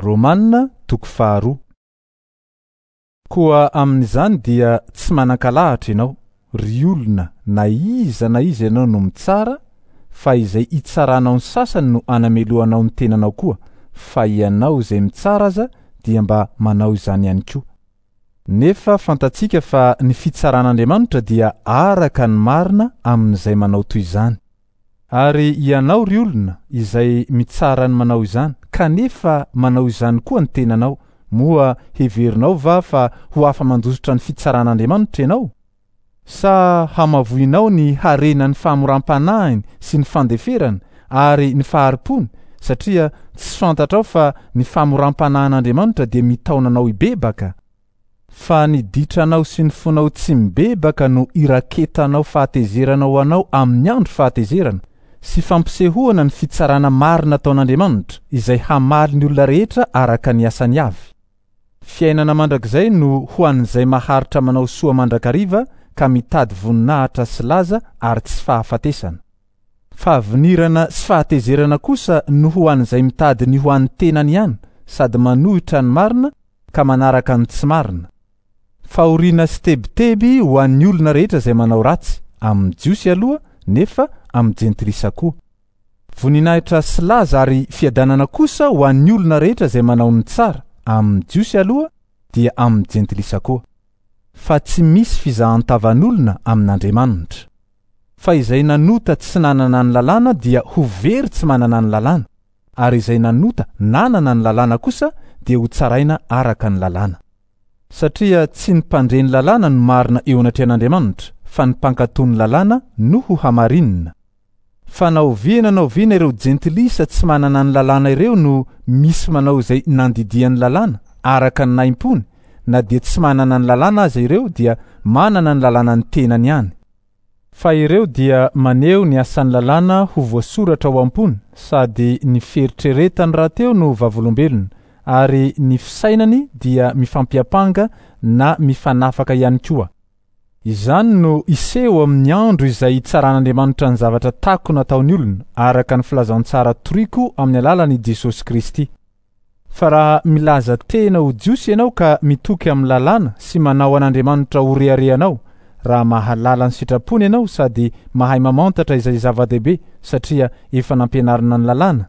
Romanina toko 2. Koa amin'izany dia tsy manan-kalahatra ianao, ry olona na iza ianao no mitsara, fa izay itsaranao ny sasany no anameloanao ny tenanao koa, fa ianao izay mitsara aza dia mba manao izany ihany koa. Nefa fantatsika fa ny fitsaran'Andriamanitra dia araka ny marina amin'izay manao toy izany. Ary ianao ry olona izay mitsara ny manao izany, kanefa manao izany koa ny tenanao, moa heverinao va fa ho afa-mandositra ny fitsaran'Andriamanitra ianao? Sa hamavoinao ny harenany famoram-panahiny sy ny fandeferany ary ny faharipony, satria tsy fantatrao fa ny famoram-panahin'Andriamanitra dia mitaonanao hibebaka? Fa ny ditranao sy ny fonao tsy mibebaka no iraketanao fahatezerana ho anao amin'ny andro fahatezerana, sy fampisehoana ny fitsarana marina ataon'Andriamanitra izay hamaly ny olona rehetra araka ny asany avy. Fiainana mandrakizay no ho an'izay maharitra manao soa mandrakariva ka mitady voninahitra sy laza ary tsy fahafatesana. Fahavinirana sy fahatezerana kosa no ho an'izay mitady ny ho an'ny tenany ihany, sady manohitra ny marina ka manaraka ny tsy marina. Fahoriana sy tebiteby ho an'ny olona rehetra izay manao ratsy, amin'ny jiosy aloha nefa amin'ny jentilisa koa. Voninahitra sy laza ary fiadanana kosa ho an'ny olona rehetra izay manao ny tsara, amin'ny jiosy aloha dia amin'ny jentilisa koa. Fa tsy misy fizahan-tavan'olona amin'Andriamanitra. Fa izay nanota tsy nanana ny lalàna dia ho very tsy manana ny lalàna, ary izay nanota nanana ny lalàna kosa dia ho tsaraina araka ny lalàna. Satria tsy ny mpandre ny lalàna no marina eo anatrehan'Andriamanitra, fa ny mpankatony lalàna no ho hamarinina. Fa naoviana ireo jentilisa tsy manana ny lalàna ireo no misy manao izay nandidiany lalàna araka ny naimpony, na dia tsy manana ny lalàna aza ireo dia manana ny lalàna ny tenany ihany. Fa ireo dia maneho ny asan'ny lalàna ho voasoratra ao am-pony, sady ny feritreretany rahateo no vavolombelona, ary ny fisainany dia mifampiapanga na mifanafaka ihany koa. Izany no iseho amin'ny andro izay itsaran'Andriamanitra ny zavatra tako nataony olona araka ny filazaon-tsara toriko amin'ny alalan'i Jesosy Kristy. Fa raha milaza tena ho jiosy ianao ka mitoky amin'ny lalàna sy manao an'Andriamanitra ho reharehanao, raha mahalala ny sitrapony ianao sady mahay mamantatra izay zava-dehibe satria efa nampianarina ny lalàna,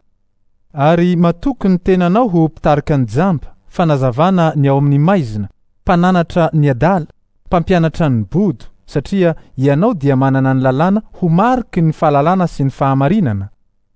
ary matoky ny tenanao ho mpitarika ny jamba, fanazavana ny ao amin'ny maizina, mpananatra ny adala, mpampianatra ny bodo, satria ianao dia manana ny lalàna ho mariky ny fahalalana sy ny fahamarinana.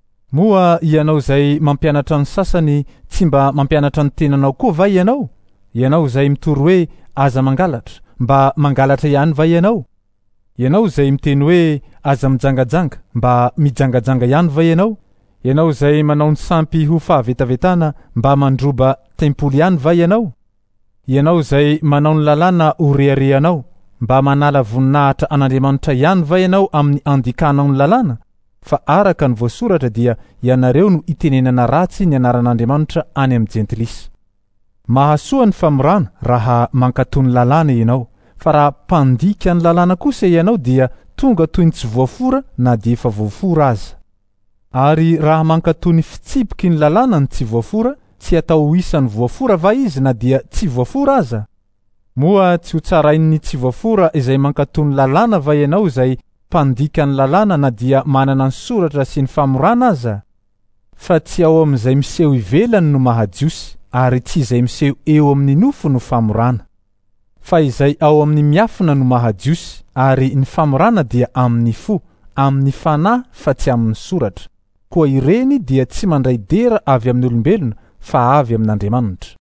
Moa ianao izay mampianatra ny sasany, tsy mba mampianatra ny tenanao koa va ianao? Ianao izay mitoro hoe aza mangalatra, mba mangalatra ihany va ianao? Ianao izay miteny hoe aza mijangajanga, mba mijangajanga ihany va ianao? Ianao izay manao ny sampy ho fahavetavetana, mba mandroba tempoly ihany va ianao? Ianao izay manao ny lalàna ho reharehanao, mba manala voninahitra an'Andriamanitra ihany va ianao amin'ny andikanao ny lalàna? Fa araka ny voasoratra dia ianareo no itenenana ratsy ny anaran'Andriamanitra any amin'ny jentilisa. Mahasoa ny famorana raha mankatony lalàna ianao, fa raha mpandika ny lalàna kosa ianao dia tonga toy ny tsy voafora na dia efa voafora aza. Ary raha mankatony fitsipiky ny lalàna ny tsy voafora, tsy atao ho isan'ny voafora va izy na dia tsy voafora aza? Moa tsy ho tsarain'ny tsy voafora izay mankatony lalàna va ianao izay mpandika ny lalàna na dia manana ny soratra sy ny famorana aza? Fa tsy ao amin'izay miseho ivelany no mahajiosy, ary tsy izay miseho eo amin'ny nofo no famorana. Fa izay ao amin'ny miafina no mahajiosy, ary ny famorana dia amin'ny fo, amin'ny fanahy fa tsy amin'ny soratra. Koa ireny dia tsy mandray dera avy amin'ny olombelona, fa avy amin'Andriamanitra.